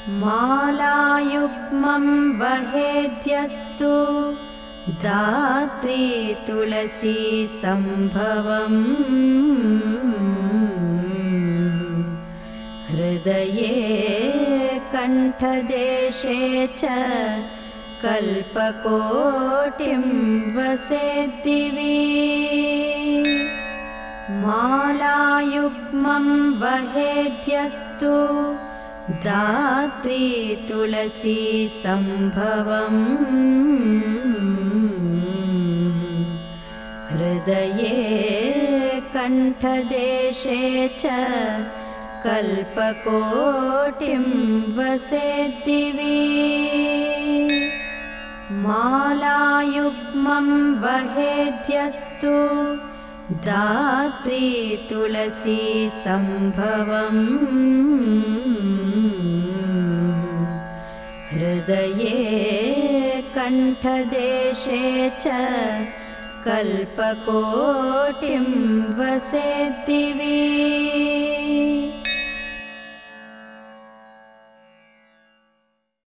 मालायुग्मं वहेद्यस्तु धात्री तुलसी संभवम् हृदये कण्ठदेशे च कल्पकोटिं वसेद्दिवि मालायुग्मं वहेद्यस्तु धात्री तुलसी संभवम् हृदये कण्ठदेशे च कल्पकोटिं वसेद्दिवि मालायुग्मं वहेद्यस्तु धात्री तुलसी संभवम् हृदये कण्ठदेशे च कल्पकोटिं वसेद्दिवि।